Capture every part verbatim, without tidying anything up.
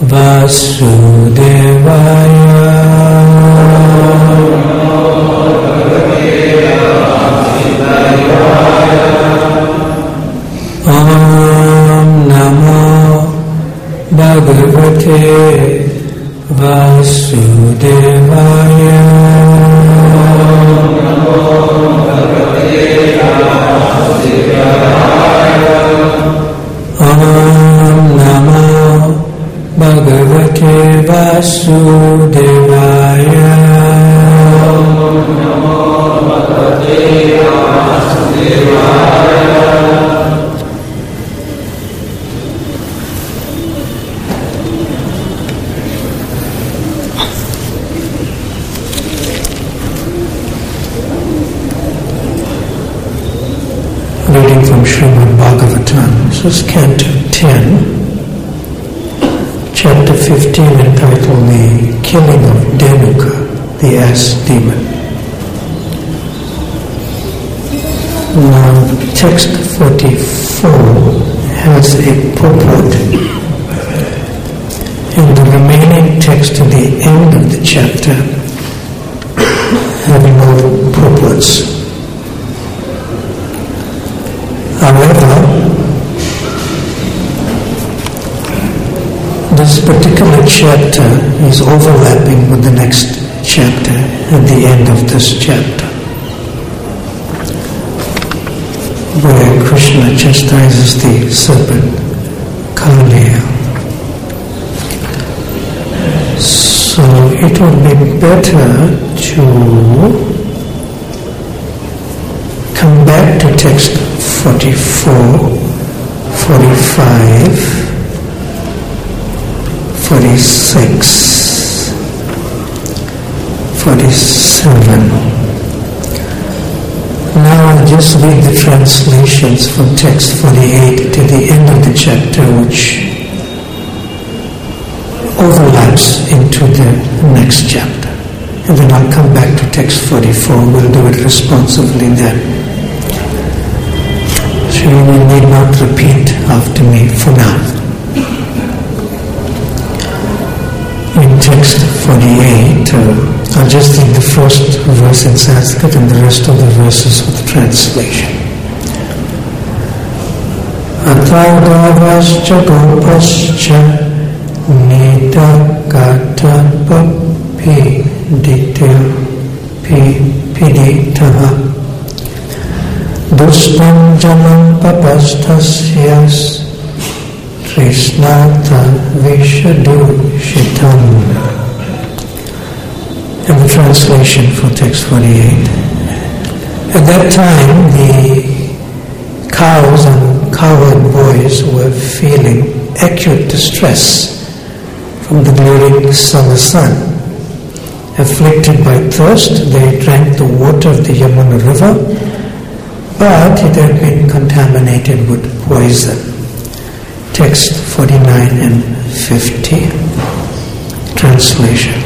Vasudevaya. Om Namo Bhagavate Vasudevaya. Om Namo Bhagavate Vasudevaya. Reading from Srimad Bhagavatam. This is Canto ten, Chapter fifteen, entitled The Killing of Dhenuka, the Ass Demon. Now, text forty-four has a purport, and the remaining text to the end of the chapter have no purports. However, this particular chapter is overlapping with the next chapter at the end of this chapter, where Krishna chastises the serpent Kaliya. So it would be better to come back to text forty-four, forty-five, forty-six, forty-seven. Now I'll just read the translations from text forty-eight to the end of the chapter, which overlaps into the next chapter. And then I'll come back to text forty-four. We'll do it responsively then. So you need not repeat after me for now. In text forty-eight, uh, I'll just read the first verse in Sanskrit and the rest of the verses with translation. Atadavascha gopascha nita gata papi dita piditaha Dustam janam papastasyas Trishnata Vishadushitam. And the translation for text forty-eight. At that time, the cows and cowherd boys were feeling acute distress from the glaring summer sun. Afflicted by thirst, they drank the water of the Yamuna river, but it had been contaminated with poison. Text forty-nine and fifty. Translation.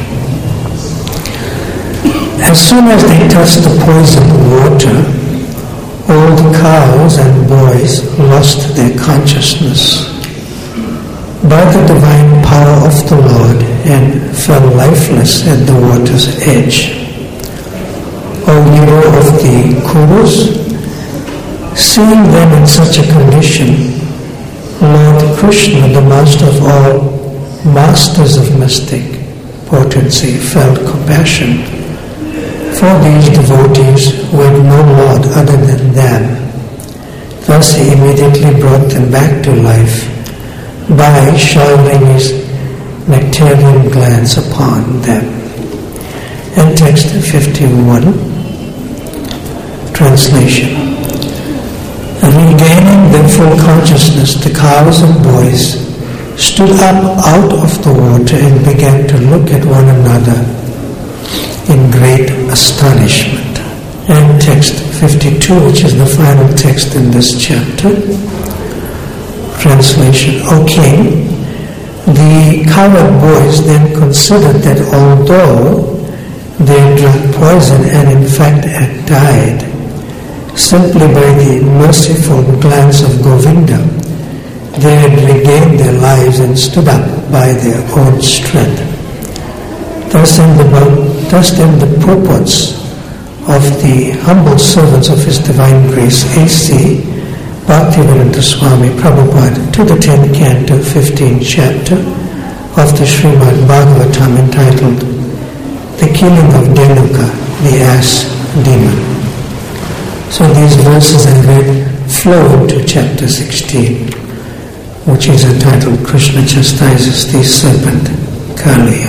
As soon as they touched the poisoned water, all the cows and boys lost their consciousness by the divine power of the Lord and fell lifeless at the water's edge. O hero of the Kurus, seeing them in such a condition, Lord Krishna, the master of all masters of mystic potency, felt compassion for these devotees who had no Lord other than them. Thus he immediately brought them back to life by showering his nectarian glands upon them. And text fifty-one, translation. Regaining their full consciousness, the cows and boys stood up out of the water and began to look at one another in great astonishment. And text fifty-two, which is the final text in this chapter. Translation. O King, the cowherd boys then considered that although they had drunk poison and in fact had died, simply by the merciful glance of Govinda, they had regained their lives and stood up by their own strength. Thus in the, thus then the purports of the humble servants of His Divine Grace A C Bhaktivedanta Swami Prabhupada to the tenth canto, fifteenth chapter of the Srimad Bhagavatam entitled The Killing of Dhenuka, the Ass Demon. So these verses I read flow into chapter sixteen, which is entitled Krishna Chastises the Serpent, Kaliya.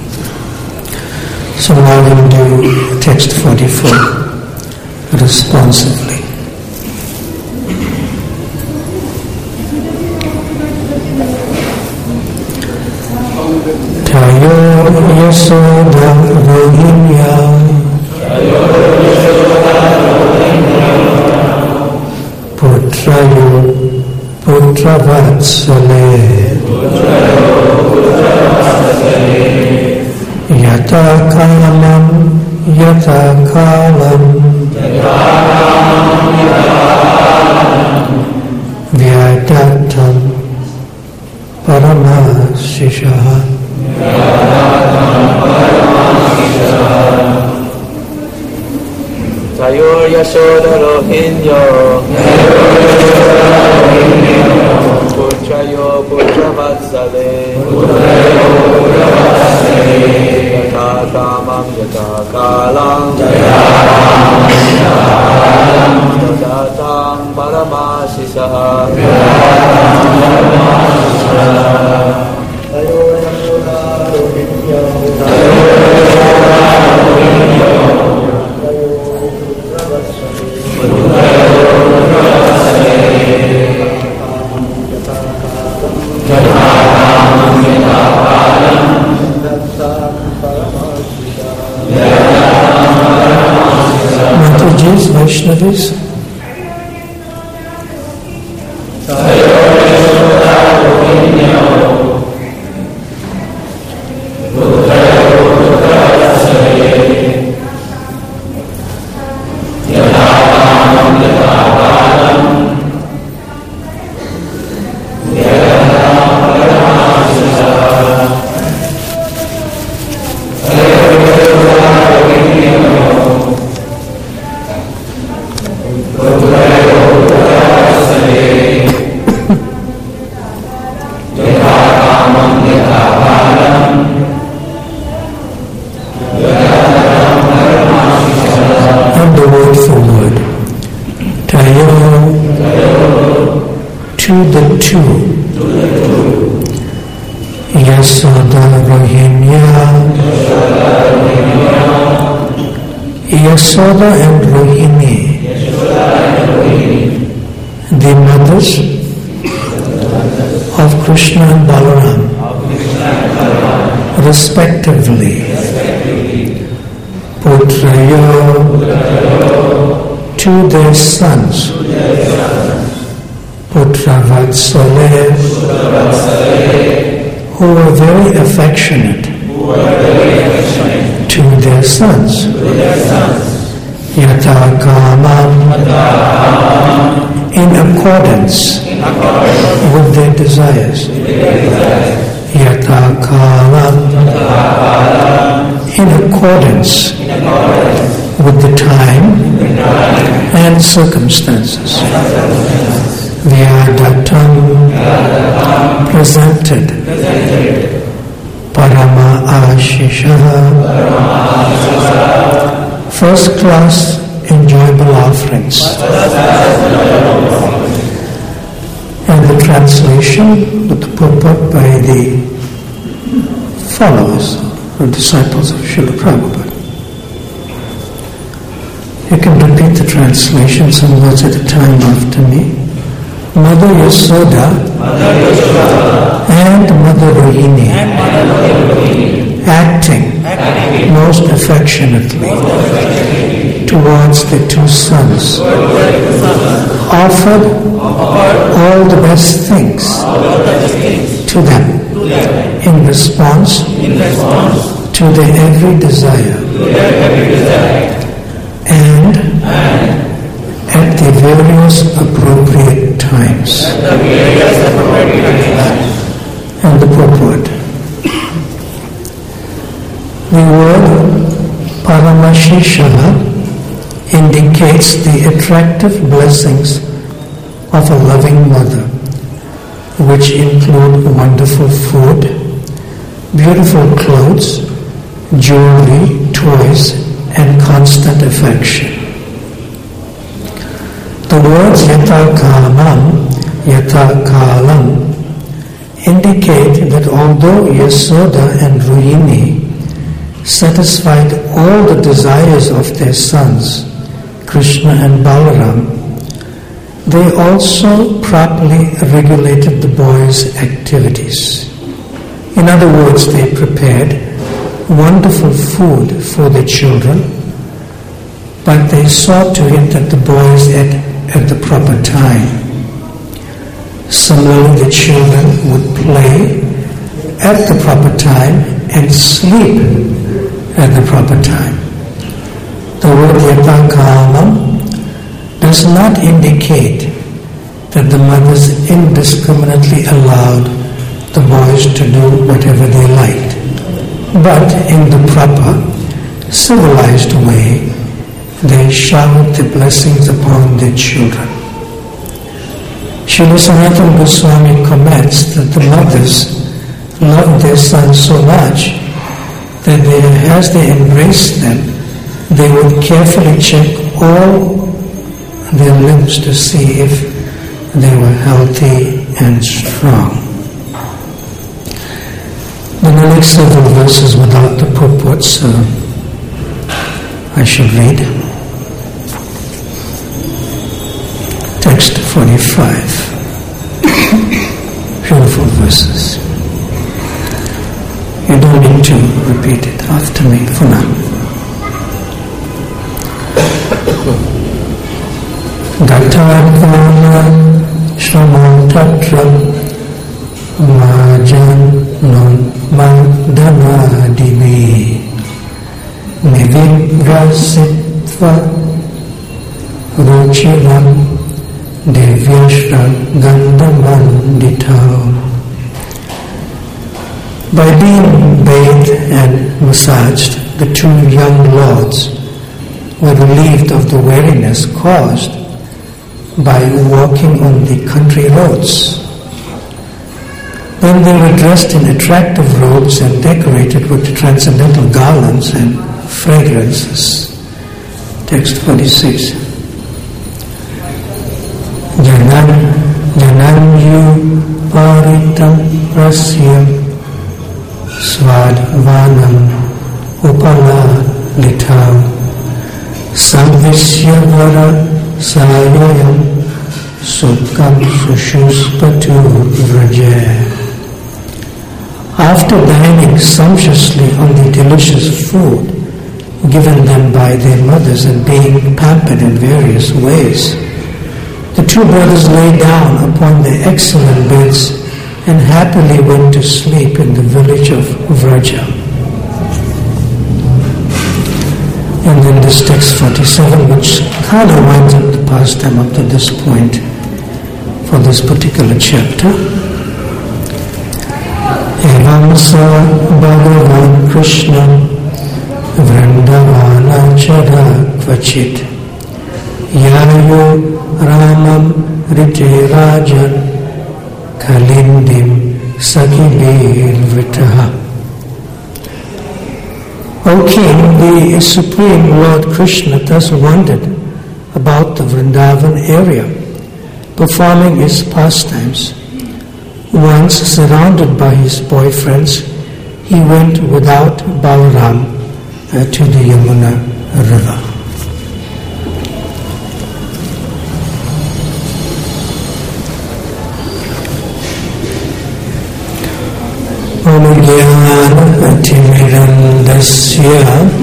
So now we'll do text forty-four responsively. Tayo Yasoda Rohinya Putrayo Putravatsale Yata Kalam Yata Kalam Vyadatam Paramasishaha Tayor Yasoda Rohinyo Putrayo Putravatsale Yata Kamam Yata Kalam Yadatam Paramasisaha Tayor Yasoda Rohinyo Mataji's Vaishnavis. To the two, Yasoda Rohinya, Yasoda and Rohini, the mothers of Krishna and Balaram, respectively, Putrayo, to their sons, Putravatsale, who were very affectionate to their sons. Yata Kamam, in accordance with their desires. Yata Kamam, in accordance with the time and circumstances. Vyadatam, presented, Parama Ashishaha, first class enjoyable offerings. And the translation with the purport by the followers or disciples of Srila Prabhupada. You can repeat the translation some words at a time after me. Mother Yasoda, Mother Yasoda and Mother Rohini, acting, acting most affectionately, most affectionately towards the two sons, offered, offered all the best things, the best things to, them, to them in response, in response to their every desire, to their every desire and, and at the various appropriate times. And the purport. The word Paramashisha indicates the attractive blessings of a loving mother, which include wonderful food, beautiful clothes, jewelry, toys, and constant affection. The words yata kamam, yata kalam indicate that although Yasoda and Rohini satisfied all the desires of their sons, Krishna and Balaram, they also properly regulated the boys' activities. In other words, they prepared wonderful food for the children, but they saw to it that the boys ate at the proper time. Similarly, the children would play at the proper time and sleep at the proper time. The word yata kamam does not indicate that the mothers indiscriminately allowed the boys to do whatever they liked, but in the proper, civilized way, they showered the blessings upon their children. Srila Sanatana Goswami comments that the mothers loved their sons so much that they, as they embraced them, they would carefully check all their limbs to see if they were healthy and strong. Then the next several verses without the purports uh, I should read. Text forty-five. Beautiful verses. You don't need to repeat it after me for now. Gatarvana shramam tatram majanam madhanadivi nivivrasitva ruchiram devyashra gandhamandita. By being bathed and massaged, the two young lords were relieved of the weariness caused by walking on the country roads. Then they were dressed in attractive robes and decorated with transcendental garlands and fragrances. Text forty-six. Janan jananyu paritam rasyam Svadvanam upala litam Samvisyavara sayoyam Sukham sushuspatu vraja. After dining sumptuously on the delicious food given them by their mothers and being pampered in various ways, the two brothers lay down upon their excellent beds and happily went to sleep in the village of Vraja. And then this text forty-seven, which kind of winds up the pastime up to this point for this particular chapter. Evam sa Bhagavan Krishna Vrindavana chara kvachit Yayo Ramam Rite Rajan Kalindim Sakibir Vritaha. O King, the Supreme Lord Krishna thus wandered about the Vrindavan area, performing his pastimes. Once surrounded by his boyfriends, he went without Balaram uh, to the Yamuna river. Atimirandasya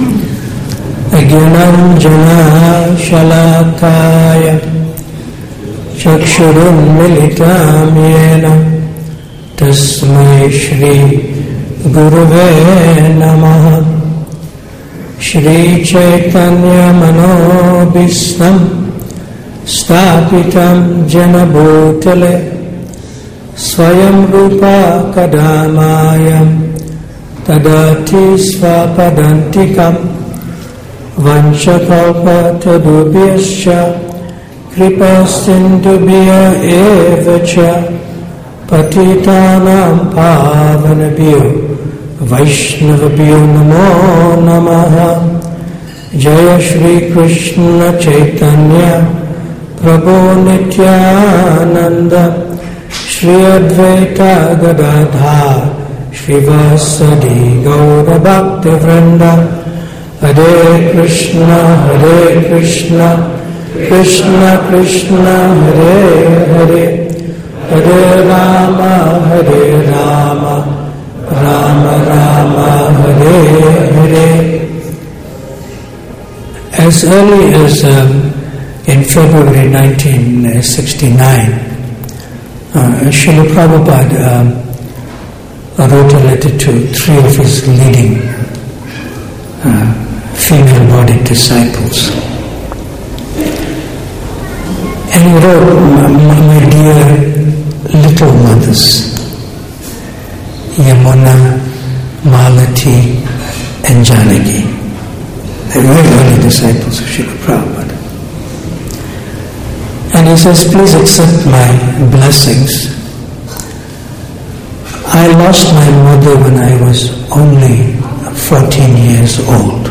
Agyananjana Shalakaya Chakshurum Militam Yena Tasmai Shri Guruve Namaha Shri Chaitanya Manobhistam Stapitam jana bhutale Swayam rupa kadamayam Tadati svapadantikam Vanchakalpa tadubhyascha Kripa sindubhya evacha Patitanam pavanabhyo Vaishnavabhyo namo namaha Jaya Shri Krishna Chaitanya Prabhu Nityananda Shri Advaita Gadadhar Shrivasadi Gaura Bhakti Vrinda Hare Krishna Hare Krishna Krishna Krishna Hare Hare Hare Rama Hare Rama Rama Rama Hare Hare. As early as um, in February nineteen sixty-nine, uh, Srila Prabhupada um, wrote a letter to three of his leading uh, female-bodied disciples. And he wrote, my dear little mothers, Yamuna, Malati, and Janaki. They were very early disciples of Srila Prabhupada. And he says, please accept my blessings. I lost my mother when I was only fourteen years old.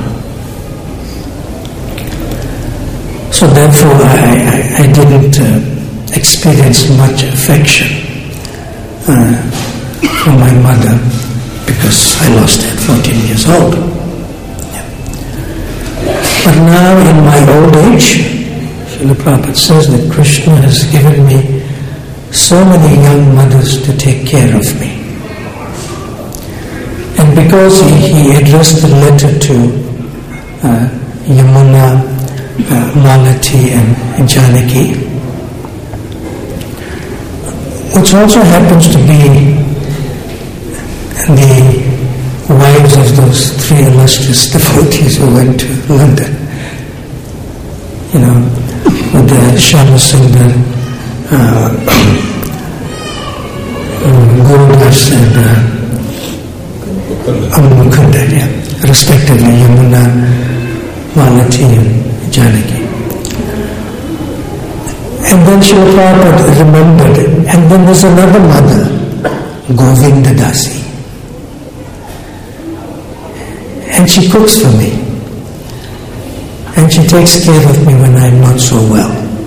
So therefore I, I, I didn't uh, experience much affection uh, from my mother because I lost her at fourteen years old. Yeah. But now in my old age, Srila Prabhupada says that Krishna has given me so many young mothers to take care of me. And because he, he addressed the letter to uh, Yamuna, uh, Malati and Janaki, which also happens to be the wives of those three illustrious devotees who went to London, you know, with the Shyama Sundar, uh, Gurudas and uh, Mukunda, yeah, respectively, Yamuna, Malati and Janaki. And then Srila Prabhupada remembered, and then there's another mother, Govinda Dasi. And she cooks for me. And she takes care of me when I'm not so well.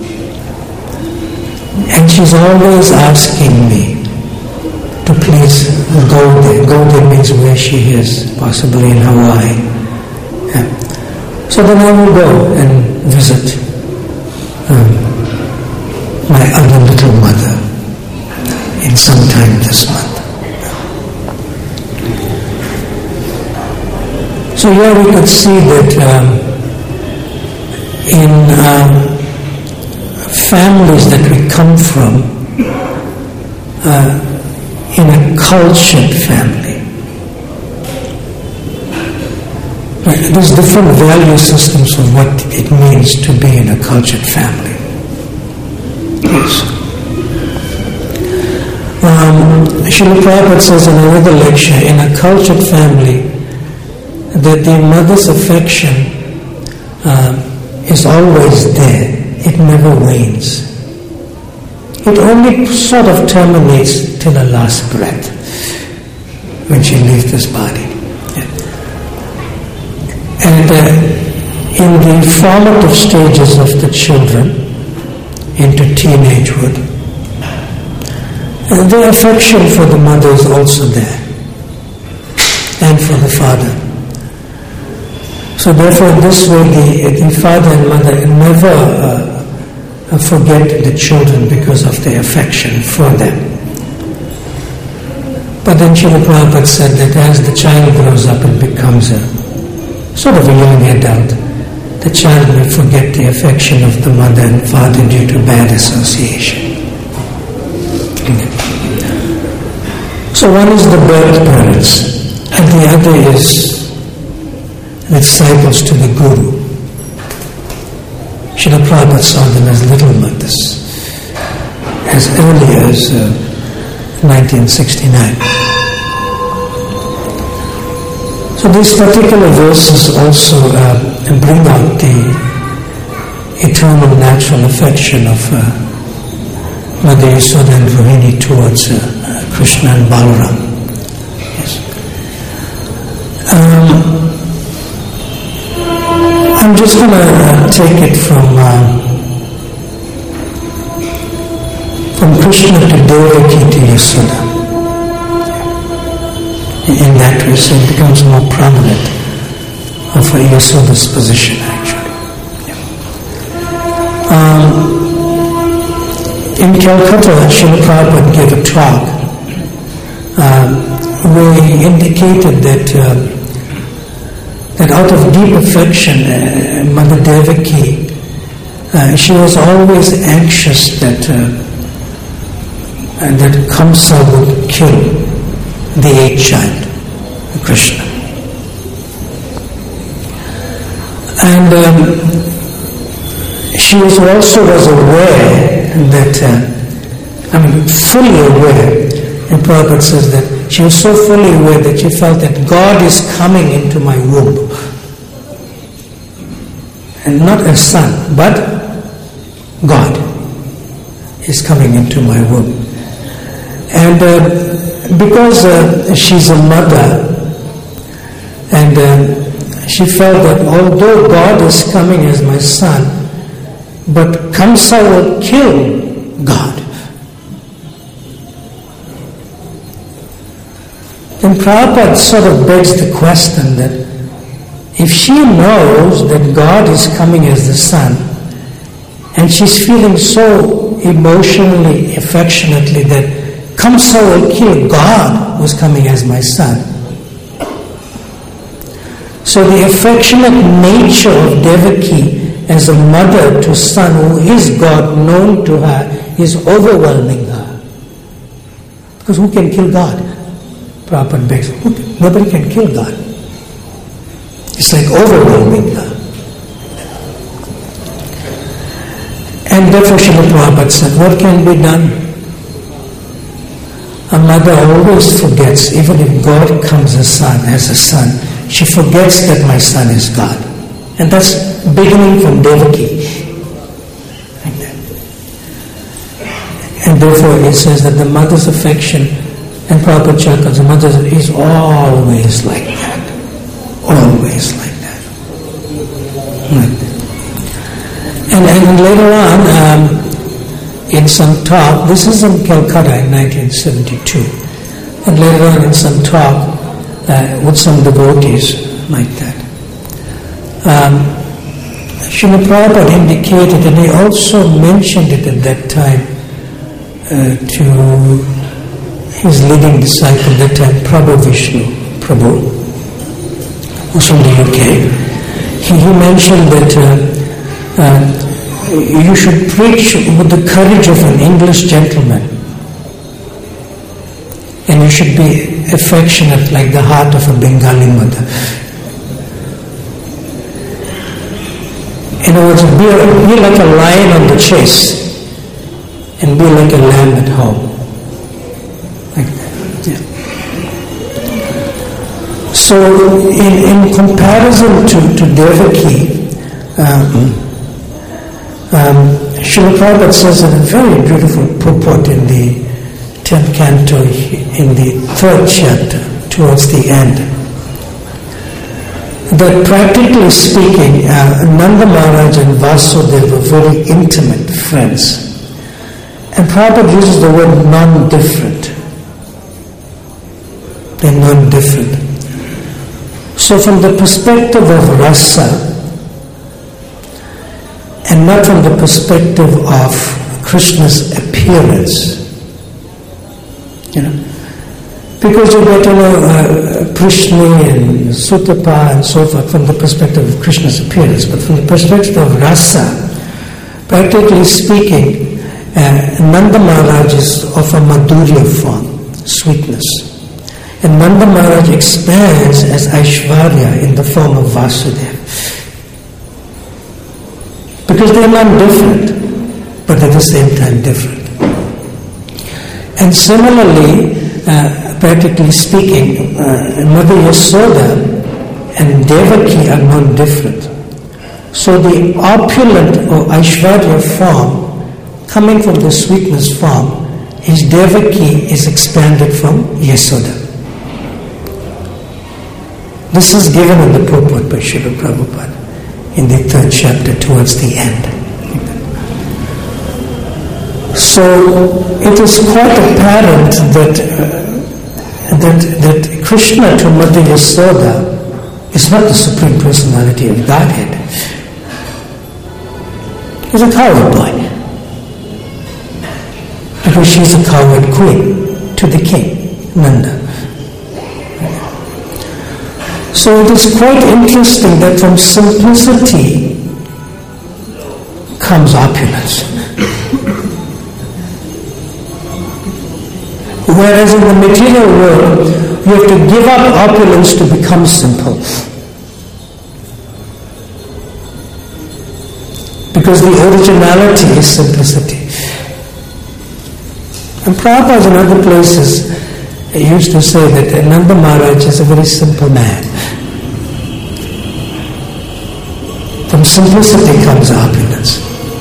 And she's always asking me to please go there. Go there means where she is, possibly in Hawaii. Yeah. So then I will go and visit um, my other little mother in some time this month. So here we could see that um, in um, families that we come from, uh, in a cultured family, right, there's different value systems of what it means to be in a cultured family. Yes. Um, Srila Prabhupada says in another lecture, in a cultured family, that the mother's affection um, is always there. It never wanes. It only sort of terminates till her last breath when she leaves this body. Yeah. And uh, in the formative stages of the children, into teenagehood, uh, the affection for the mother is also there, and for the father. So therefore, this way the, the father and mother never uh, forget the children because of their affection for them. But then Srila Prabhupada said that as the child grows up and becomes a sort of a young adult, the child may forget the affection of the mother and father due to bad association. So one is the birth parents, and the other is the disciples to the Guru. Srila Prabhupada saw them as little mothers as early as uh, nineteen sixty-nine. So these particular verses also uh, bring out the eternal natural affection of uh, Mother Yasoda and Rohini towards uh, Krishna and Balaram. Yes. Um, I'm just going to uh, take it from uh, from Krishna to Devaki to Yasoda. In that way, so it becomes more prominent of Yasoda's position, actually. Yeah. Um, in Calcutta, Srila Prabhupada gave a talk um, where he indicated that uh, that out of deep affection, uh, Mother Devaki, uh, she was always anxious that uh, uh, that Kamsa would kill the eighth child, Krishna. And um, she was also was aware that, uh, I mean, fully aware, and Prabhupada says that she was so fully aware that she felt that God is coming into my womb. And not a son, but God is coming into my womb. And uh, because uh, she's a mother, and uh, she felt that although God is coming as my son, but Kamsa will kill God. Then Prabhupada sort of begs the question that if she knows that God is coming as the son, and she's feeling so emotionally, affectionately that Kamsa will kill God who's coming as my son. So the affectionate nature of Devaki as a mother to son who is God known to her is overwhelming her. Because who can kill God? Prabhupada begs, nobody can kill God. It's like overwhelming her. And therefore Srila Prabhupada said, what can be done? A mother always forgets, even if God comes as son, as a son, she forgets that my son is God. And that's beginning from Devaki. Like that. And therefore it says that the mother's affection, and Prabhupada Chakra's, the mother is always like that. Always like that. Like that. And, and later on, um, in some talk, this is in Calcutta in nineteen seventy-two, and later on in some talk uh, with some devotees like that, um, Srila Prabhupada indicated, and he also mentioned it at that time uh, to his leading disciple at that time, Prabhu Vishnu, Prabhu, who's from the U K. He, he mentioned that uh, uh, you should preach with the courage of an English gentleman, and you should be affectionate like the heart of a Bengali mother. In other words, be, be like a lion on the chase, and be like a lamb at home. Like that. Yeah. So, in, in comparison to, to Devaki, um, Um, Srila Prabhupada says in a very beautiful purport in the tenth canto, in the third chapter, towards the end, that practically speaking, uh, Nanda Maharaj and Vasudeva were very intimate friends. And Prabhupada uses the word non-different. They're non-different. So from the perspective of rasa, and not from the perspective of Krishna's appearance, you know, because you get, you know, uh, Prishni and Sutapa and so forth from the perspective of Krishna's appearance, but from the perspective of rasa, practically speaking, uh, Nanda Maharaj is of a madhurya form, sweetness, and Nanda Maharaj expands as Aishwarya in the form of Vasudeva. Because they are not different, but at the same time different. And similarly, uh, practically speaking, uh, Mother Yasoda and Devaki are not different. So the opulent or Aishwarya form, coming from the sweetness form, is Devaki is expanded from Yasoda. This is given in the purport by Srila Prabhupada in the third chapter towards the end. So it is quite apparent that uh, that that Krishna to Mother Yasoda is not the Supreme Personality of Godhead. He's a coward boy. Because she's a coward queen to the king, Nanda. So it is quite interesting that from simplicity comes opulence. Whereas in the material world, you have to give up opulence to become simple. Because the originality is simplicity. And Prabhupada in other places used to say that Nanda Maharaj is a very simple man. From simplicity comes opulence.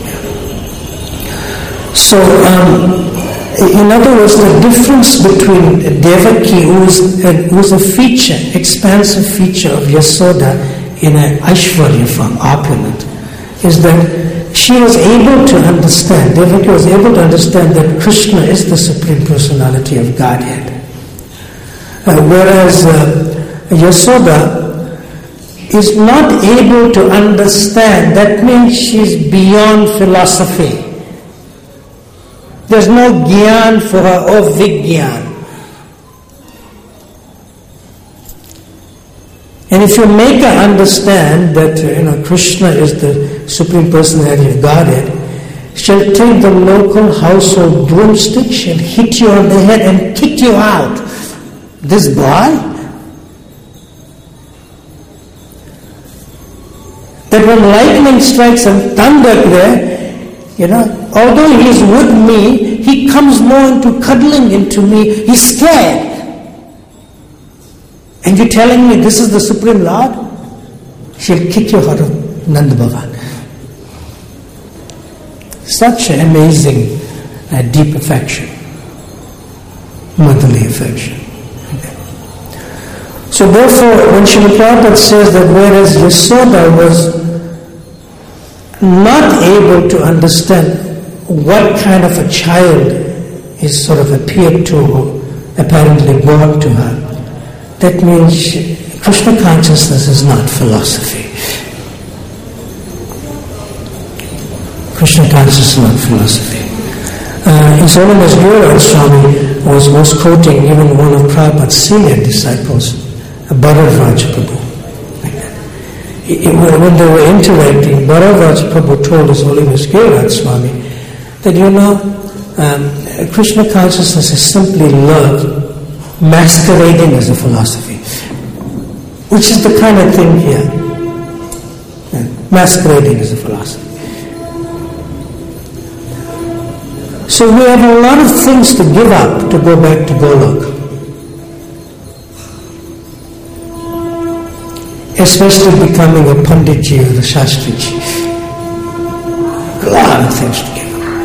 So, um, in other words, the difference between Devaki, who is, a, who is a feature, expansive feature of Yasoda in an Aishwarya form, opulent, is that she was able to understand, Devaki was able to understand that Krishna is the Supreme Personality of Godhead. Uh, whereas uh, Yasoda is not able to understand, that means she's beyond philosophy. There's no gyan for her, or vigyan. And if you make her understand that you know Krishna is the Supreme Personality of Godhead, she'll take the local household broomstick, she'll hit you on the head and kick you out. This boy? That when lightning strikes and thunder there, you know, although he is with me, he comes more into cuddling into me, he's scared. And you're telling me this is the Supreme Lord? She'll kick you out of Nanda Bhavan. Such an amazing, uh, deep affection. Motherly affection. Okay. So therefore, when Srila Prabhupada says that whereas Yasoda was not able to understand what kind of a child is sort of appeared to, or apparently born to her, that means Krishna consciousness is not philosophy. Krishna consciousness is not philosophy. Uh, His Holiness Gururaj Swami was, was quoting even one of Prabhupada's senior disciples, Bharadvaja Prabhu. When they were interacting, Bharadvaja Prabhu told His Holiness Gururaj Swami that, you know, um, Krishna consciousness is simply love masquerading as a philosophy, which is the kind of thing here. Yeah, masquerading as a philosophy. So we have a lot of things to give up to go back to Golok. Especially becoming a Panditji or a Shastriji. A lot of things to give up.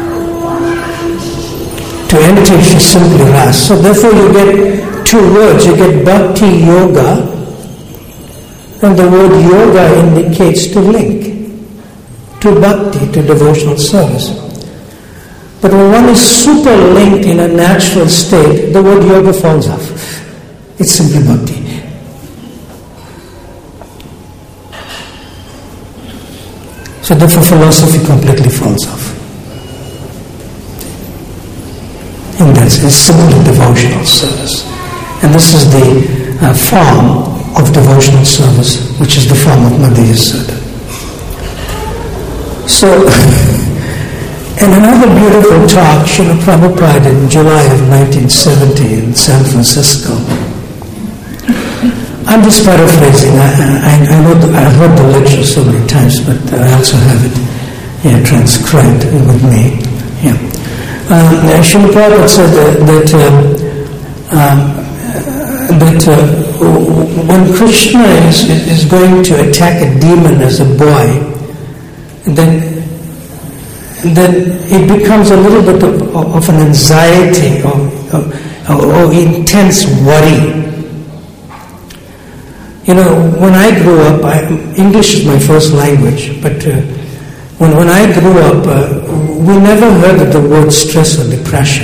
To enter is simply ras. So therefore you get two words. You get Bhakti Yoga, and the word yoga indicates to link to bhakti, to devotional service. But when one is super linked in a natural state, the word yoga falls off. It's simply bhakti. So therefore philosophy completely falls off. And that's it's simply devotional service. And this is the uh, form of devotional service, which is the form of Mother Yasoda. So, in another beautiful talk, Srila Prabhupada in July of nineteen seventy in San Francisco, I'm just paraphrasing. I, I, I know the, I've heard the lecture so many times, but I also have it yeah, transcribed with me. Yeah. Um, Srila Prabhupada said that, that, um, um, that uh, when Krishna is, is going to attack a demon as a boy, then then it becomes a little bit of, of an anxiety or, or, or intense worry. You know, when I grew up, I, English is my first language, but uh, when, when I grew up, uh, we never heard of the word stress or depression.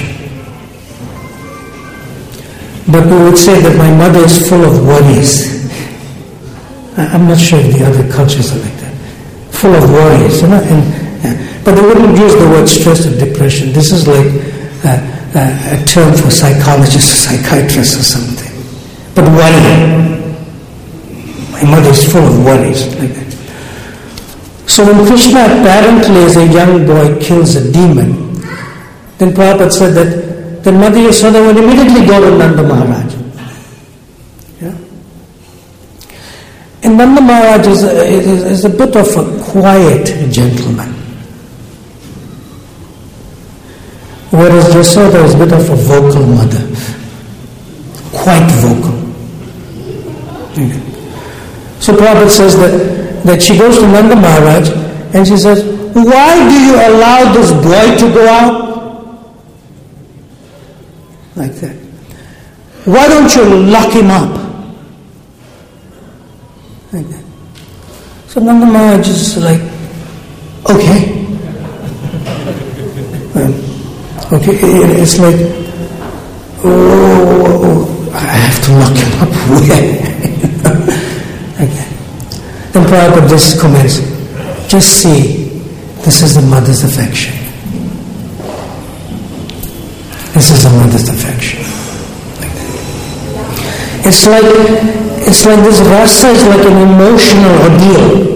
But we would say that my mother is full of worries. I, I'm not sure if the other cultures are like that. Full of worries, you know, and but they wouldn't use the word stress or depression. This is like a, a, a term for psychologists or psychiatrists or something. But worry. My mother is full of worries like that. So when Krishna apparently as a young boy kills a demon, then Prabhupada said that the Mother Yasoda would immediately go to Nanda Maharaj. Yeah? And Nanda Maharaj is a, is, is a bit of a quiet gentleman. Whereas Yasoda is a bit of a vocal mother. Quite vocal. Okay. So Prabhupada says that, that she goes to Nanda Maharaj and she says, why do you allow this boy to go out? Like that. Why don't you lock him up? Like that. So Nanda Maharaj is like, okay. um, Okay, it's like, oh, I have to lock him up. Where? Okay. Then Prabhupada just comments, just see, this is the mother's affection. This is the mother's affection. It's like, it's like this rasa is like an emotional ordeal.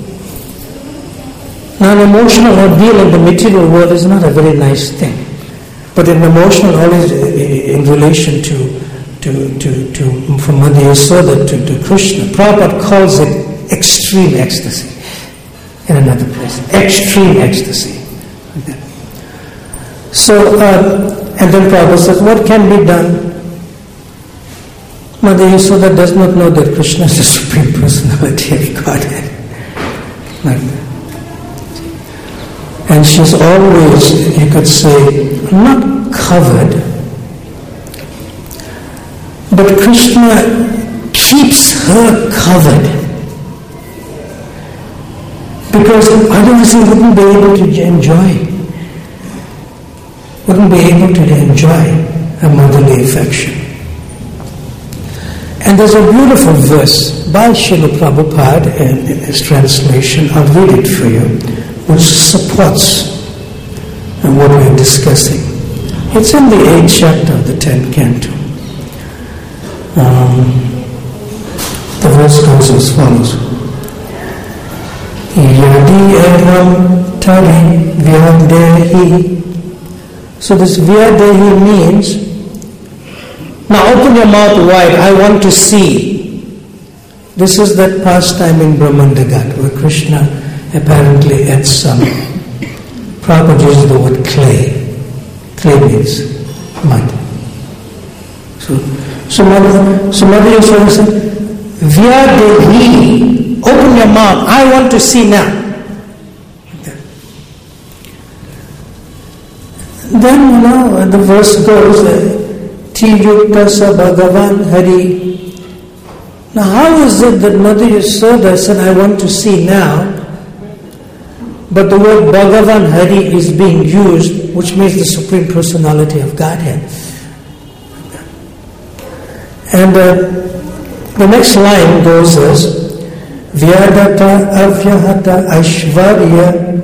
Now an emotional ordeal in the material world is not a very nice thing. But an emotional always in relation to, to, to, to from Mother Yasoda to, to Krishna, Prabhupada calls it extreme ecstasy in another place. Extreme ecstasy. Okay. So, um, and then Prabhupada says, what can be done? Mother Yasoda does not know that Krishna is the Supreme Personality of Godhead. Like that. And she's always, you could say, not covered, but Krishna keeps her covered. Because otherwise he wouldn't be able to enjoy, wouldn't be able to enjoy a motherly affection. And there's a beautiful verse by Srila Prabhupada in, in his translation, I'll read it for you, which supports what we're discussing. It's in the eighth chapter of the tenth canto. Um, the verse goes as follows. Yadi evam tari vyadehi. So this vyadehi means, now open your mouth wide, I want to see. This is that pastime in Brahmandagat where Krishna apparently ate some. Prabhupada uses the word clay. Clay means mud. So, so Mother, so Mother Yasoda said, Vyadehi, open your mouth, I want to see now. Then, you know, the verse goes, Tiyukta sa Bhagavan Hari. Now, how is it that Mother Yasoda said, I want to see now, but the word Bhagavan Hari is being used, which means the Supreme Personality of Godhead. And uh, the next line goes as, Vyadata Avyahata Aishvarya.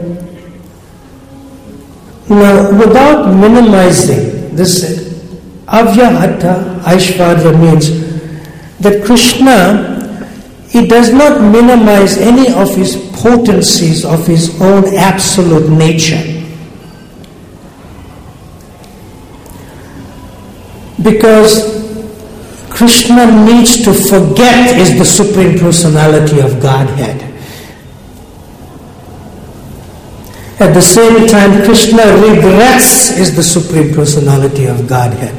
Now, without minimizing this, Avyahata Aishvarya means that Krishna, he does not minimize any of his potencies of his own absolute nature. Because Krishna needs to forget is the Supreme Personality of Godhead. At the same time, Krishna regrets is the Supreme Personality of Godhead.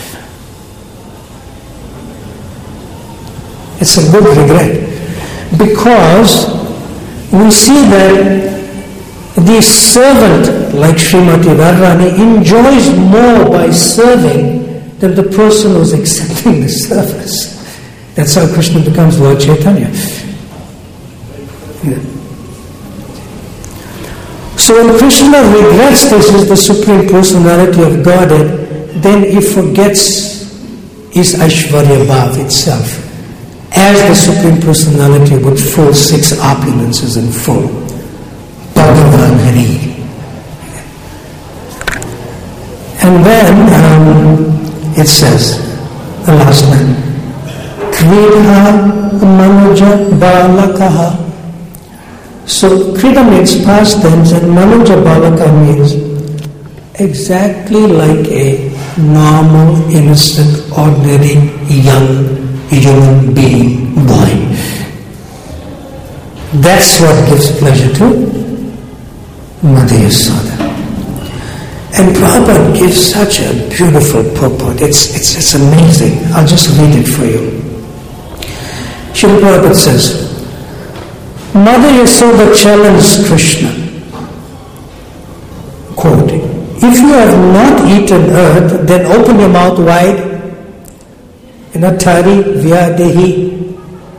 It's a good regret. Because we see that the servant, like Srimati Radharani, enjoys more by serving than the person who's accepting the service. That's how Krishna becomes Lord Chaitanya. Yeah. So when Krishna regrets this is the Supreme Personality of Godhead, then he forgets his Aishwarya Bhav itself. As the Supreme Personality with full six opulences in full. Bhagavan Hari. And then um, it says, the last line, Kridha Manuja Balakaha. So Krida means past tense and Manuja Balaka means exactly like a normal, innocent, ordinary, young human being, boy. That's what gives pleasure to Mother Yasoda. And Prabhupada gives such a beautiful purport. It's, it's, it's amazing. I'll just read it for you. Srila Prabhupada says, Mother Yasoda challenged Krishna, quote, if you have not eaten earth, then open your mouth wide. Natari Vyadehi.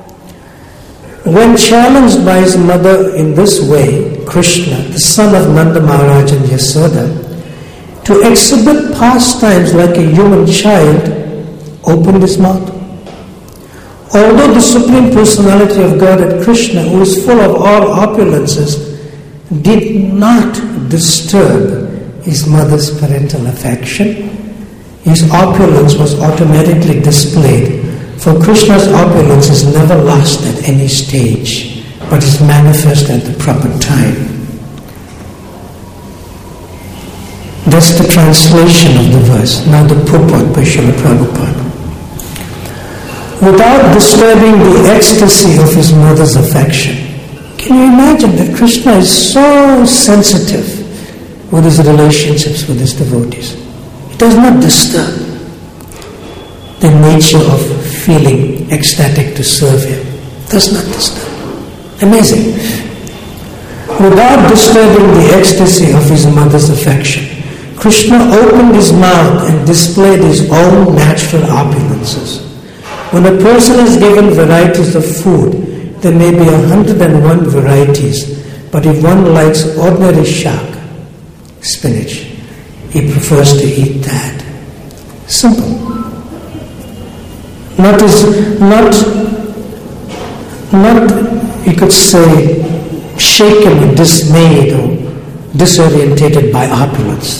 When challenged by his mother in this way, Krishna, the son of Nanda Maharaj and Yasoda, to exhibit pastimes like a human child, opened his mouth. Although the Supreme Personality of Godhead, Krishna, who is full of all opulences, did not disturb his mother's parental affection, his opulence was automatically displayed, for Krishna's opulence is never lost at any stage, but is manifest at the proper time. That's the translation of the verse. Now the purport by Srila Prabhupada. Without disturbing the ecstasy of his mother's affection. Can you imagine that Krishna is so sensitive with his relationships with his devotees? It does not disturb the nature of feeling ecstatic to serve him. It does not disturb. Amazing. Without disturbing the ecstasy of his mother's affection, Krishna opened his mouth and displayed his own natural opulences. When a person is given varieties of food, there may be a hundred and one varieties, but if one likes ordinary shak, spinach, he prefers to eat that. Simple. Not as, not, not, you could say, shaken or dismayed or disorientated by opulence.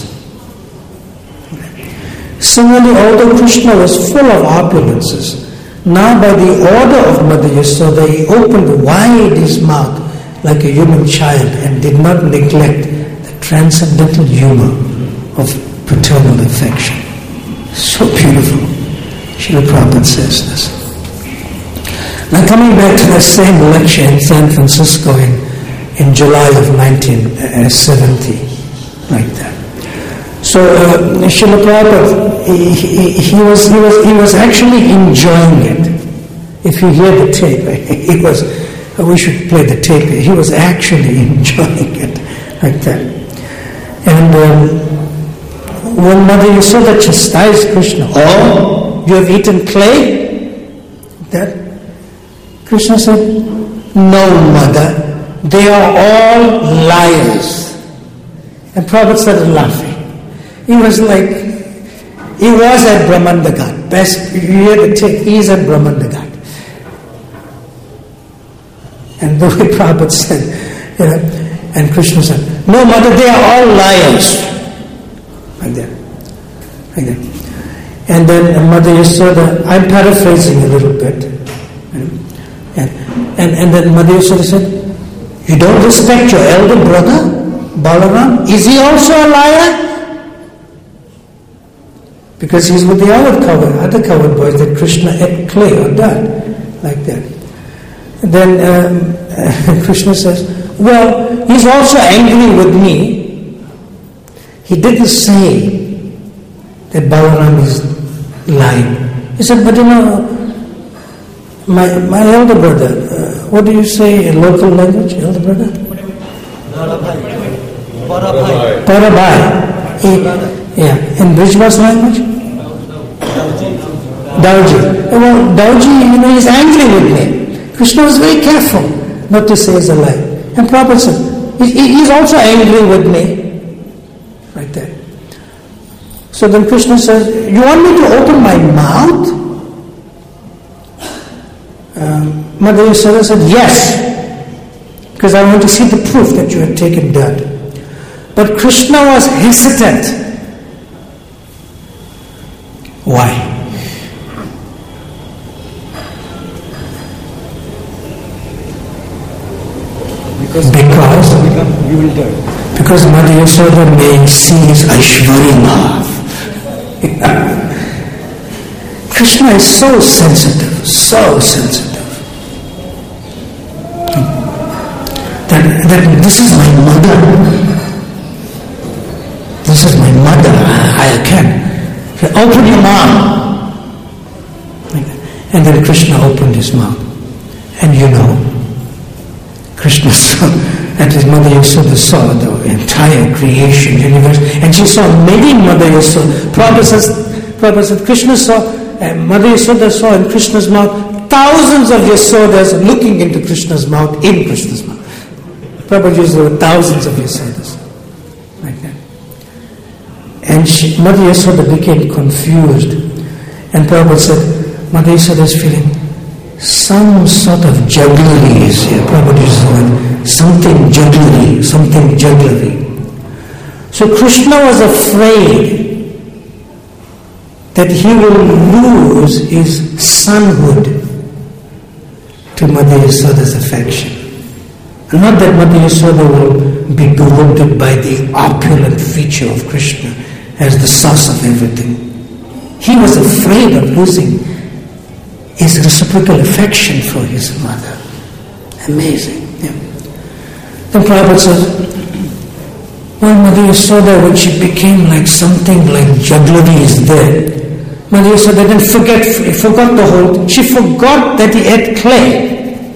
Similarly, although Krishna was full of opulences, now by the order of Mother Yasoda, he opened wide his mouth like a human child and did not neglect the transcendental humor of paternal affection. So beautiful. Srila Prabhupada says this. Now coming back to the same lecture in San Francisco in, in July of nineteen seventy, like that. So uh, Srila Prabhupada, he, he, he, was, he, was, he was actually enjoying it. If you hear the tape, he was, we should play the tape, he was actually enjoying it, like that. And um, when Mother Yasoda chastised Krishna, oh, you have eaten clay? That Krishna said, no, Mother, they are all liars. And Prabhupada started laughing. He was like, he was at Brahmanda Ghat. Best, you hear the tape, he is at Brahmanda Ghat. And the way Prabhupada said, you know, and Krishna said, no, Mother, they are all liars. Like that. Like that. And then Mother Yasoda, I'm paraphrasing a little bit. You know, and, and, and then Mother Yasoda said, you don't respect your elder brother, Balaram? Is he also a liar? Because he's with the other coward, other coward boys that Krishna ate clay or dirt, like that. Then um, Krishna says, well, he's also angry with me. He didn't say that Balaram is lying. He said, but you know, my my elder brother, uh, what do you say in local language, elder brother? Parabai. Parabai. He, yeah, in Brijbas language? Dauji. Well, Dauji, you know, he's angry with me. Krishna was very careful not to say it's a lie. And Prabhupada said, he, he's also angry with me. Right there. So then Krishna says, you want me to open my mouth? Um, Mother Yashoda said, yes. Because I want to see the proof that you had taken dirt. But Krishna was hesitant. Why? Because, because because Mother Yashoda may seize Aishwarya. Krishna is so sensitive, so sensitive. That, that this is my mother. This is my mother. I, I can't. Open your mouth. And then Krishna opened his mouth. And you know, Krishna saw, that his Mother Yashoda saw the entire creation, universe, and she saw many Mother Yashoda. Prabhupada says, Prabhupada said, Krishna saw, uh, Mother Yashoda saw in Krishna's mouth thousands of Yashodas looking into Krishna's mouth, in Krishna's mouth. Prabhupada used the word thousands of Yashodas. Like that. And she, Mother Yashoda became confused. And Prabhupada said, Mother Yashoda is feeling some sort of jugglery is here. Prabhupada uses the word, something jugglery, something jugglery. So Krishna was afraid that he will lose his sonhood to Mother Yashoda's affection. And not that Mother Yashoda will be bewildered by the opulent feature of Krishna as the source of everything. He was afraid of losing his reciprocal affection for his mother. Amazing. Yeah. Then Prabhupada says, well, Mother Yashoda, when she became like something like jugglery is there, Mother Yashoda didn't forget, forgot the whole, she forgot that he had clay.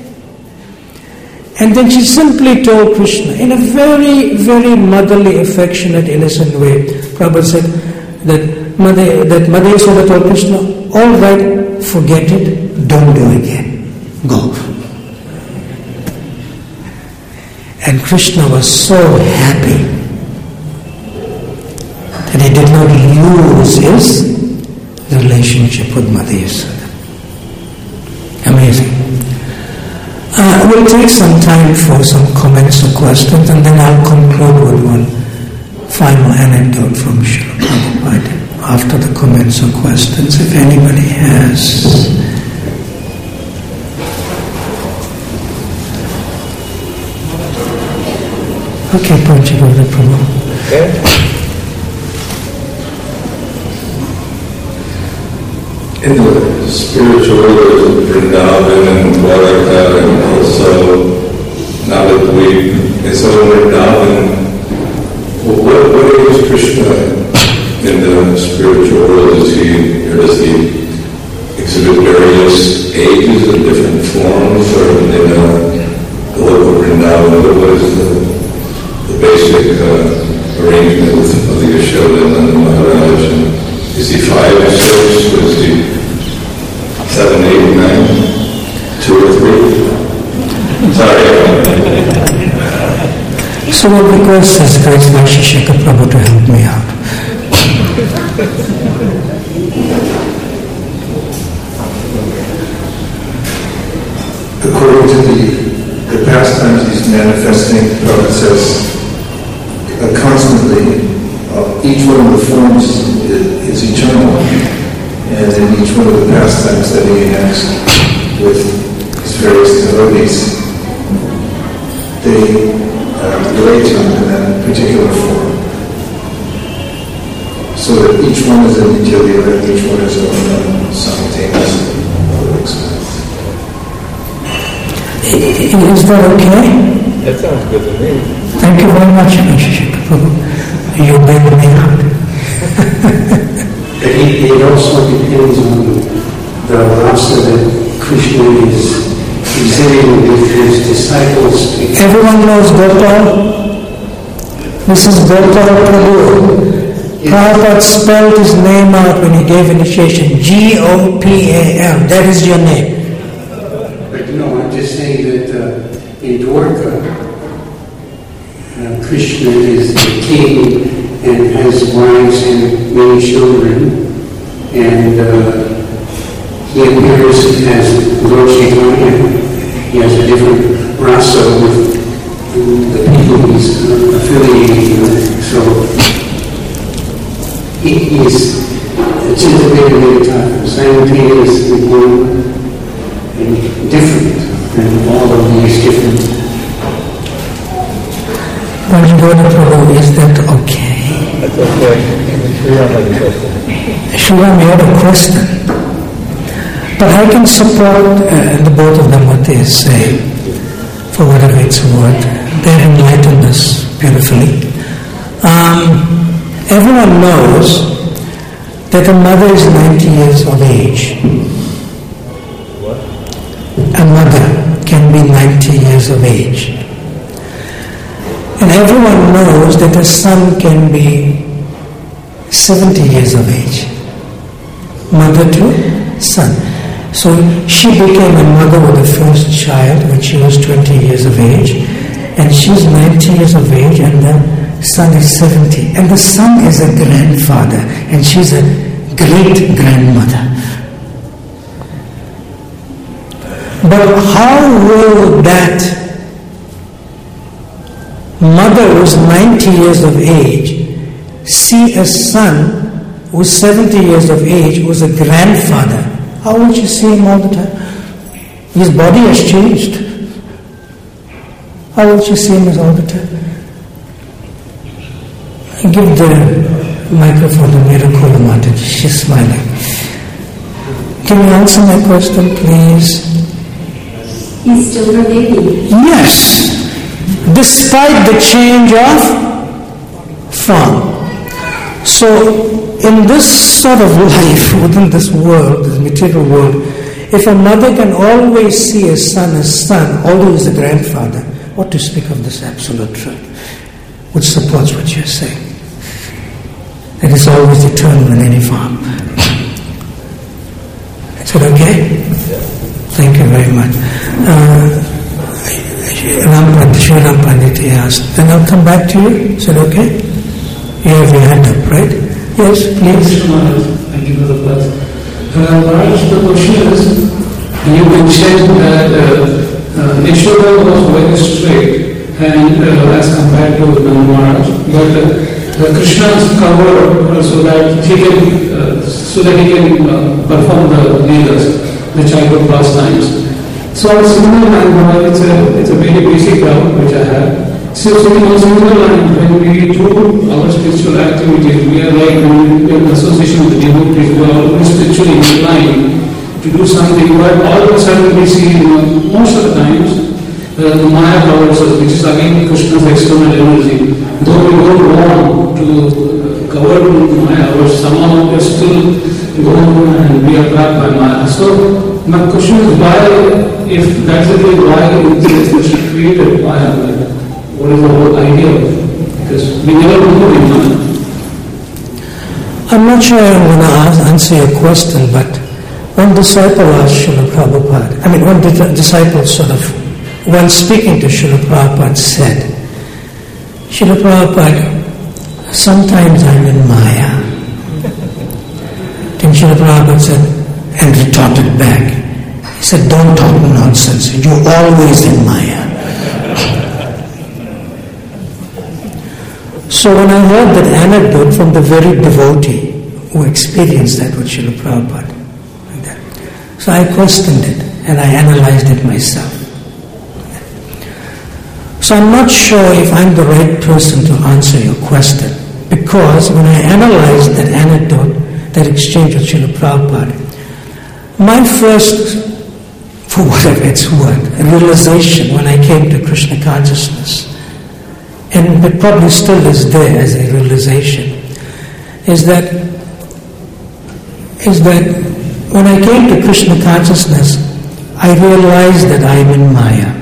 And then she simply told Krishna, in a very, very motherly, affectionate, innocent way, Prabhupada said that Mother, that Mother Yashoda told Krishna, all right, forget it, don't do it again, go. And Krishna was so happy that he did not lose his relationship with Mother Yashoda. Amazing. Uh, we'll take some time for some comments or questions, and then I'll conclude with one final anecdote from Srila Prabhupada after the comments or questions, if anybody has. Okay, Panchagoda Prabhu. Okay. In the spiritual world of Vrindavan and Dwaraka, and also now that we, and so in Vrindavan, what, what is Krishna in the spiritual world? Is he, or does he exhibit various ages and different forms, or in uh, the local Vrindavan, what is the, the basic uh, arrangement with Mother Yashoda and Nanda Maharaj? And is he five or six, or is he seven, eight, nine, two or three? Sorry. So what request says Grace Vakshi Shekhar Prabhu to help me out? According to the, the pastimes he's manifesting, Prabhupada says uh, constantly, uh, each one of the forms is, is eternal. And in each one of the pastimes that he enacts with his various devotees, they uh, relate to him in that particular form. So that each one is a Nitya-lila, and each one is a um, simultaneous experience. Is that okay? That sounds good to me. Thank you very much, Shishika Prabhu. You bailed me out. But it, it also depends on the rasa that Krishna is exhibiting with his disciples. Everyone knows Gopal. This is Gopal Prabhu. Prabhupada spelled his name out when he gave initiation. G O P A L. That is your name. But no, I'm just saying that uh, in Dwarka, uh, Krishna is the king and has wives and many children, and uh, he appears as Lord Chaitanya. He has a different rasa with the people he's uh, affiliated with. So he is Chintamaya simultaneously one and different than all of these different. Panjana Prabhu, is that okay? That's okay. Sriram has a question. Sriram, you have a question. But I can support uh, the both of them what they say, for whatever it's worth. They enlighten us beautifully. Um, everyone knows that a mother is ninety years of age. What? A mother can be ninety years of age. And everyone knows that a son can be seventy years of age. Mother to son. So she became a mother with the first child when she was twenty years of age, and she's ninety years of age, and the son is seventy. And the son is a grandfather, and she's a great grandmother. But how will that mother who's ninety years of age see a son who's seventy years of age who's a grandfather? How will she see him all the time? His body has changed. How will she see him all the time? Give the microphone to Miracle Mataji. She's smiling. Can you answer my question, please? He's still her baby. Yes, despite the change of form. So, in this sort of life, within this world, this material world, if a mother can always see a son as son, although he's a grandfather, what to speak of this absolute truth, which supports what you're saying? That is always eternal in any form. Is it okay? Thank you very much. Uh, Shri Ram Pandit asked, then I'll come back to you. Is it okay? You have your hand up, right? Yes, please. Thank you for the class. Uh, Maharaj, the question is, you mentioned that uh, uh, Yashoda was very straight and uh, as compared to Nanda Maharaj, but uh, Krishna's covered uh, so that he can uh, so that he can uh, perform the leelas, the childhood pastimes. So on a similar line, it's a it's a very basic doubt which I have. So, so in a similar line, when we do our spiritual activities, we are like when we are in association with the devotees, we are always spiritually inclined to do something, but all of a sudden we see, you know, most of the times, uh, the Maya covers us, which is again Krishna's external energy. Though we don't want to uh, cover Maya, but somehow we are still going and we are trapped by Maya. So, my question is why, if that's the case, why is Krishna created Maya? Like, what is the whole idea of it? Because we never do it, Maya. I'm not sure I'm going to ask, answer your question, but one disciple asked Srila Prabhupada, I mean one di- disciple sort of, when speaking to Srila Prabhupada said, Srila Prabhupada, sometimes I'm in Maya. Then Srila Prabhupada said, and retorted back, he said, don't talk nonsense, you're always in Maya. So when I heard that anecdote from the very devotee who experienced that with Srila Prabhupada, like that, so I questioned it and I analyzed it myself. So I'm not sure if I'm the right person to answer your question, because when I analyzed that anecdote, that exchange with Srila Prabhupada, my first, for whatever it's worth, realization when I came to Krishna consciousness and it probably still is there as a realization, is that is that when I came to Krishna consciousness, I realized that I am in Maya.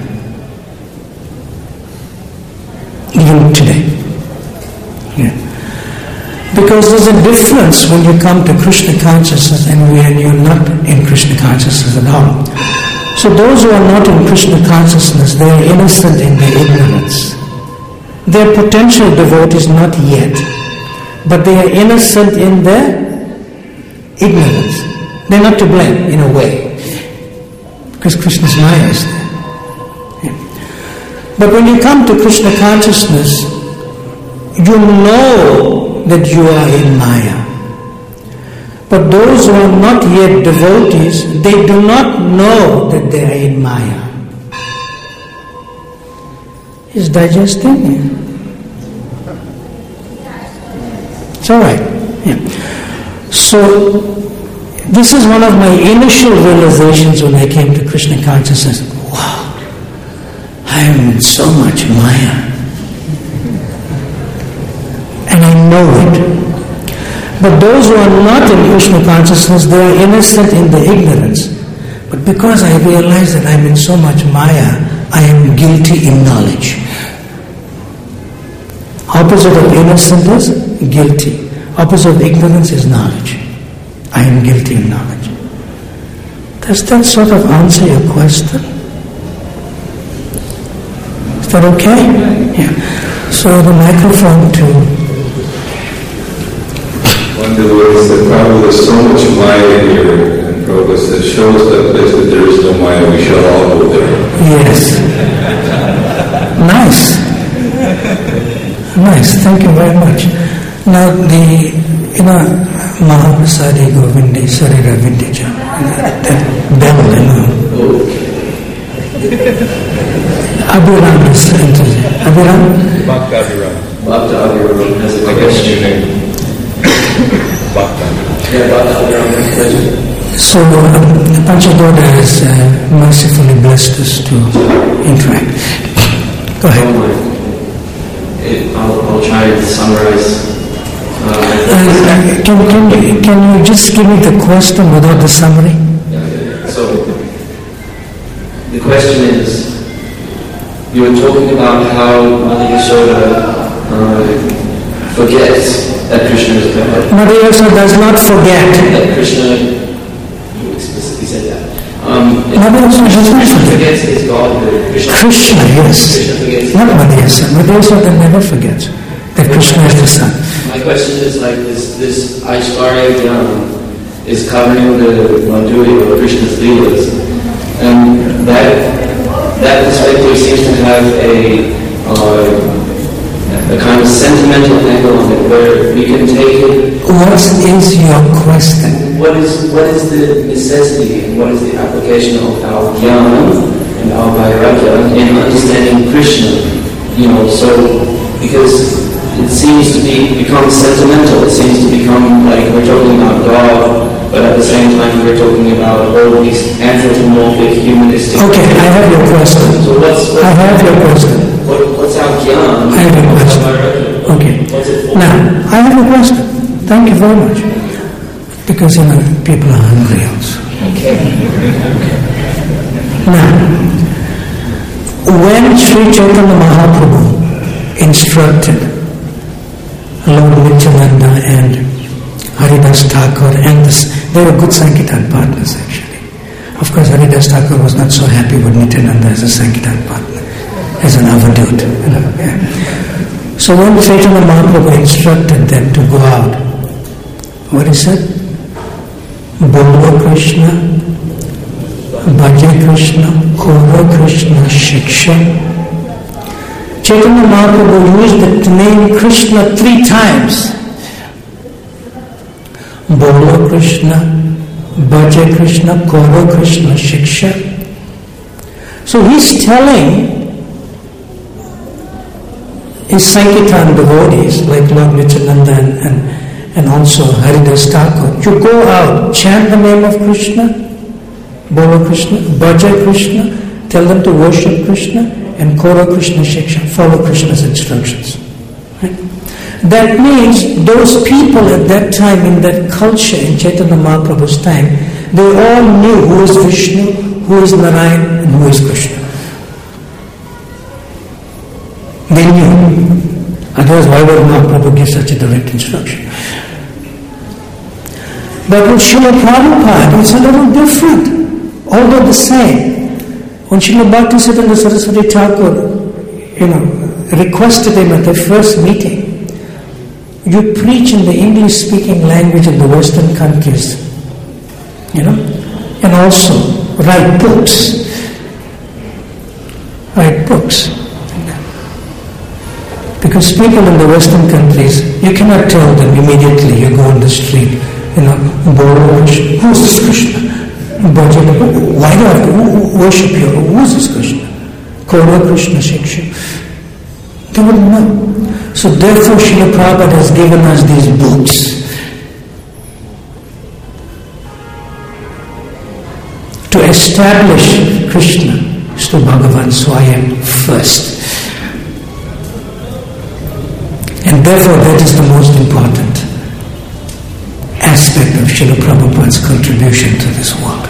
Even today. Yeah. Because there's a difference when you come to Krishna consciousness and when you're not in Krishna consciousness at all. So those who are not in Krishna consciousness, they are innocent in their ignorance. Their potential devotees not yet, but they are innocent in their ignorance. They're not to blame in a way, because Krishna's Maya is there. Yeah. But when you come to Krishna consciousness, you know that you are in Maya. But those who are not yet devotees, they do not know that they are in Maya. It's digesting. It's all right. Yeah. So, this is one of my initial realizations when I came to Krishna consciousness. Wow, I am in so much Maya. And I know it. But those who are not in Krishna consciousness, they are innocent in the ignorance. But because I realize that I am in so much Maya, I am guilty in knowledge. Opposite of innocent is guilty. Opposite of ignorance is knowledge. I am guilty in knowledge. Does that sort of answer your question? Is that okay? Yeah. So the microphone to... One devotee said, Prabhupada, there's so much Maya here, and Prabhupada said, show us that place that there is no Maya, we shall all go there. Yes. Nice. Nice, thank you very much. Now the, you know, Mahaprasadi Govindi Sarira Vintaja, that bell, you know. Abhiram is interesting. Abhiram? Bhakta Abhiram. Bhakta Abhiram has a question. Bhakta. Yeah, Bhakta Abhiram has a question. So, um, Panchagoda has uh, mercifully blessed us to interact. Go ahead. It, I'll, I'll try to summarize. Uh, uh, can, can, you, can you just give me the question without the summary? Yeah, so, the question is, you were talking about how Mother Yashoda uh, forgets that Krishna is God. Mother Yashoda does not forget. That Krishna, you explicitly said that. Um, Mother Yashoda does not Krishna forget. forgets his God. Krishna, Krishna, yes. Krishna forgets Not Mother Yashoda. Mother Yashoda never forgets that Krishna is the son. My question is like this: this Aishwarya Jnana is covering the Madhurya or Krishna's leelas, and that that perspective seems to have a uh, a kind of sentimental angle on it, where we can take it. What is your question? What is what is the necessity and what is the application of our jnana and our vairagya in understanding Krishna? You know, so because it seems to be become sentimental. It seems to become like we're talking about God, but at the same time we're talking about all these anthropomorphic, humanistic. Okay, I have your question. So what's, what's I have your question. What, what's our jnana? I have a question. Okay. Now, I have a question. Thank you very much. Because, you know, people are hungry also. Okay. Now, when Sri Chaitanya Mahaprabhu instructed Lord Nityananda and Haridas Thakur, and this, they were good Sankirtan partners actually. Of course, Haridas Thakur was not so happy with Nityananda as a Sankirtan partner, as an avadut. You know, yeah. So when Chaitanya Mahaprabhu instructed them to go out, what he said? Bolo Krishna, Bhaja Krishna, Koro Krishna, Shiksha. Chaitanya Mahaprabhu used the name Krishna three times. Bolo Krishna, Bhaja Krishna, Koro Krishna, Shiksha. So he's telling his Sankirtan devotees like Lord Nityananda and, and, and also Haridas Thakur, you go out, chant the name of Krishna, Bolo Krishna, Bhaja Krishna, tell them to worship Krishna, and Kora Krishna Shiksha, follow Krishna's instructions. Right? That means those people at that time, in that culture, in Chaitanya Mahaprabhu's time, they all knew who is Vishnu, who is Narayan, and who is Krishna. They knew. Otherwise, why would Mahaprabhu give such a direct instruction? But with Srila Prabhupada, it's a little different, although the same. When Srila Bhaktisiddhanta Saraswati Thakur, you know, requested him at their first meeting, you preach in the English-speaking language of the Western countries, you know, and also write books. Write books. Because people in the Western countries, you cannot tell them immediately. You go on the street, you know, who's this Krishna? Why do I have to worship you? Who is this Krishna? Kora Krishna Shiksha. They wouldn't know. So therefore, Srila Prabhupada has given us these books to establish Krishna, Shri Bhagavan Swayam first. And therefore, that is the most important aspect of Srila Prabhupada's contribution to this world.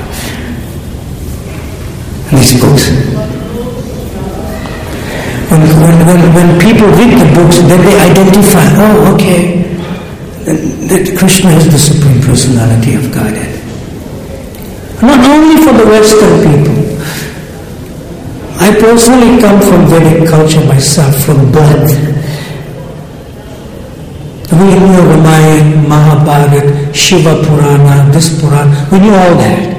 These books. When, when, when, when people read the books, then they identify, oh, okay, that Krishna is the Supreme Personality of Godhead. Not only for the Western people. I personally come from Vedic culture myself, from birth. We knew Ramayana, Mahabharata, Shiva Purana, this Purana. We knew all that.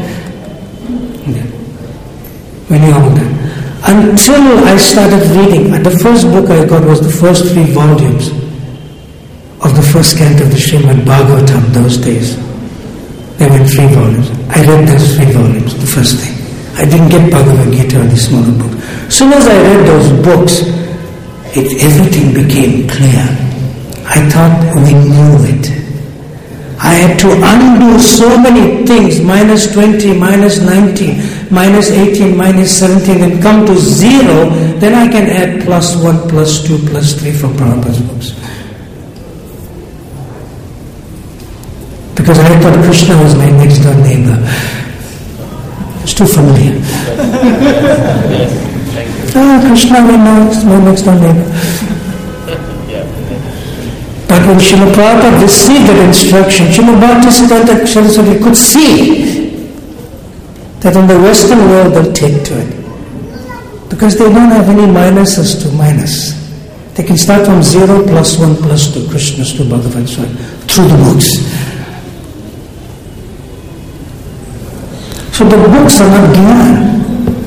We knew all that. Until I started reading, the first book I got was the first three volumes of the first canto of the Srimad Bhagavatam those days. They were in three volumes. I read those three volumes, the first thing. I didn't get Bhagavad Gita or the smaller book. As soon as I read those books, it, everything became clear. I thought we knew it. I had to undo so many things, minus twenty, minus nineteen, minus eighteen, minus seventeen, and come to zero, then I can add plus one, plus two, plus three from Prabhupada's books. Because I thought Krishna was my next door neighbor. It's too familiar. Ah, Krishna, we know, it's my next door neighbor. But when Srila Prabhupada received that instruction, Srila Bhaktisiddhanta Saraswati could see that in the Western world they'll take to it. Because they don't have any minuses to minus. They can start from zero, plus one, plus two, Krishna's to Bhagavan Swami, through the books. So the books are not gyan.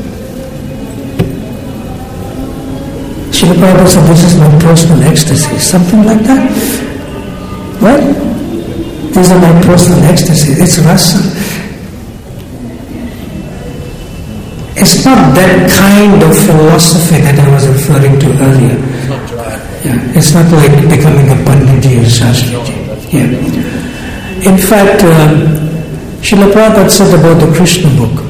Srila Prabhupada said, this is my personal ecstasy, something like that. What? These are my personal ecstasy. It's rasa. It's not that kind of philosophy that I was referring to earlier. It's not dry. Yeah, it's not like becoming a Panditji or Shastriji. Yeah. In fact, um, Srila Prabhupada said about the Krishna book.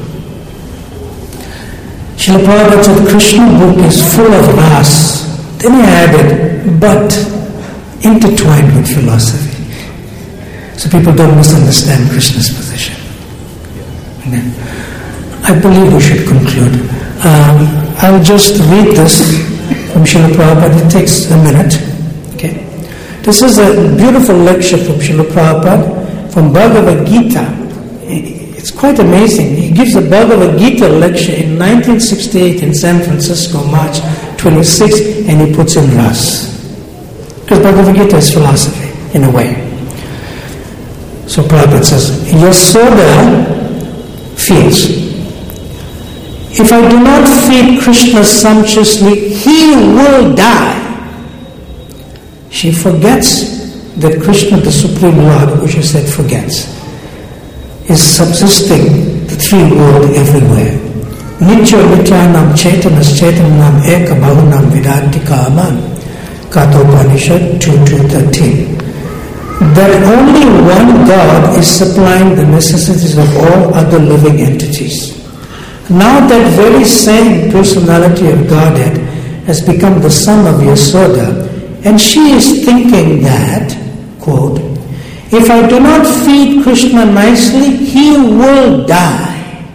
Srila Prabhupada said Krishna book is full of ras. Then he added, but intertwined with philosophy. So people don't misunderstand Krishna's position. Okay. I believe we should conclude. Um, I'll just read this from Srila Prabhupada. It takes a minute. Okay. This is a beautiful lecture from Srila Prabhupada from Bhagavad Gita. It's quite amazing. He gives a Bhagavad Gita lecture in nineteen sixty-eight in San Francisco, March twenty-sixth, and he puts in ras. Because Bhagavad Gita is philosophy, in a way. So Prabhupada says, Yasoda feels, if I do not feed Krishna sumptuously, he will die. She forgets that Krishna, the Supreme Lord, which she said forgets, is subsisting the three world everywhere. Nitya Nityanam Chaitanas Chaitanam Eka Bhavanam Vidanti Kaman. Kathopanishad two two thirteen. That only one God is supplying the necessities of all other living entities. Now that very same personality of Godhead has become the son of Yasoda, and she is thinking that, quote, if I do not feed Krishna nicely, he will die.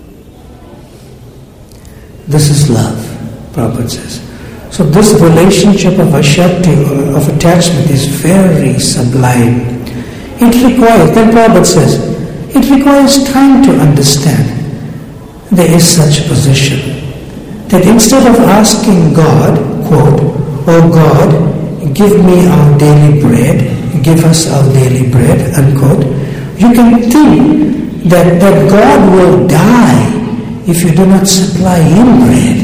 This is love, Prabhupada says. So this relationship of ashakti, of attachment, is very sublime. It requires, then Prabhupada says, it requires time to understand. There is such a position that instead of asking God, quote, oh God, give me our daily bread, give us our daily bread, unquote, you can think that, that God will die if you do not supply him bread.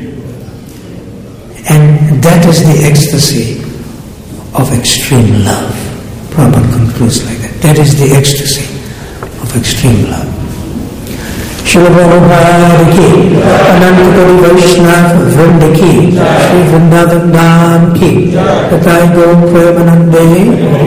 And that is the ecstasy of extreme love. Prabhupada concludes like that. That is the ecstasy of extreme love. Srila Prabhupada ki, Ananta Kori Vaishnava Vrinda ki, Shri Vrindavan Dham ki, Tathai Go Premanande.